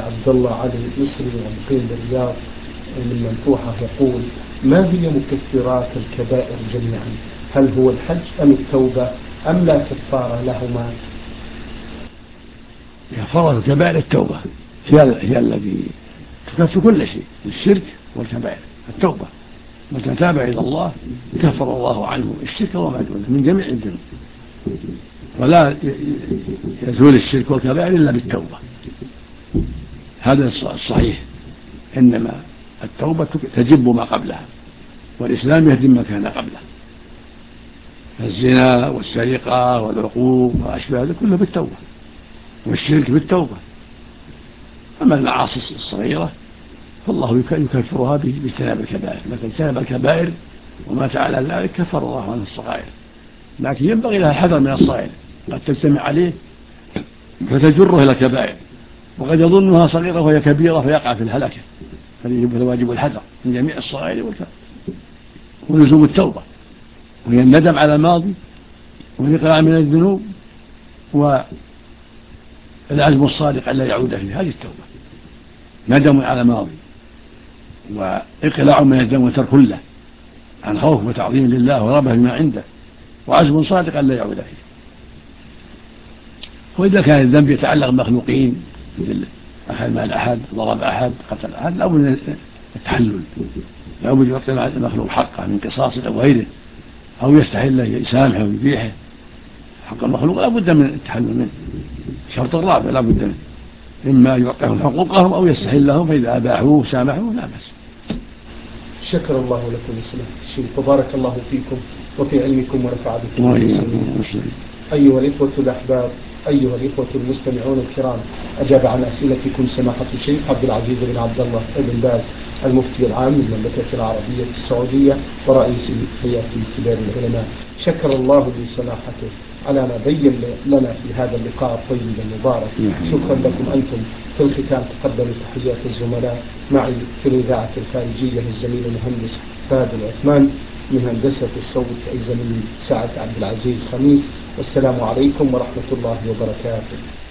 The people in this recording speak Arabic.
عبد الله علي مصري ومقيم بالرياض من منفوحة يقول: ما هي مكفرات الكبائر جميعا؟ هل هو الحج أم التوبة أم لا كفارة لهما؟ كفارة الكبائر التوبة هي التي تكفر كل شيء، الشرك والكبائر. التوبة متى تاب إلى الله كفر الله عنه الشرك وما دونه من جميع الذنوب، ولا يزول الشرك والكبائر إلا بالتوبة. هذا الصحيح، إنما التوبة تجب ما قبلها، والإسلام يهدم ما كان قبله، الزنا والسرقة والعقوق وأشباه هذا كله بالتوبة، والشرك بالتوبة. أما المعاصي الصغيرة فالله يكفرها باجتناب الكبائر، مثل اجتنب الكبائر ومات على ذلك كفر الله عنه الصغائر، لكن ينبغي لها الحذر من الصغائر، قد تجتمع عليه فتجره إلى الكبائر، وقد يظنها صغيرة وهي كبيرة فيقع في الهلكة، فالواجب الحذر من جميع الصغائر والكبائر ولزوم التوبة، وهي الندم على الماضي والإقلاع من الذنوب والعزم الصادق ألا يعود فيه. هذه التوبة، ندم على الماضي وإقلاع من الذنب وترك له عن خوف وتعظيم لله ورغبة بما عنده، وعزم صادق ألا يعود فيه. وإذا كان الذنب يتعلق بمخلوقين مثل أخذ مال أحد، ضرب أحد، قتل أحد، لا بد من التحلل، لا بد يعطي المخلوق حقه من قصاص أو غيره، أو يستحله يسامحه ويبيحه. حق المخلوق لا بد من التحلل منه، شرط الرابع لا بد منه، إما يعطيهم حقوقهم أو يستحلهم، فإذا أباحوه سامحوه لا بأس. شكر الله لكم سماحة الشيخ، وبارك الله فيكم وفي علمكم ونفع بكم. أيها الإخوة الأحباب، أيها الإخوة المستمعون الكرام، أجاب عن أسئلتكم سماحة الشيخ عبد العزيز بن عبد الله بن باز، المفتي العام للمملكة العربية السعودية ورئيس هيئة كبار العلماء. شكر الله لسماحته على ما بين لنا في هذا اللقاء الطيب المبارك. شكرا لكم أنتم. في الختام تقبل تحيات الزملاء معي في الإذاعة الخارجية الزميل المهندس فهد العثمان، من هندسة الصوت الزميل سعد عبد العزيز خميس. والسلام عليكم ورحمة الله وبركاته.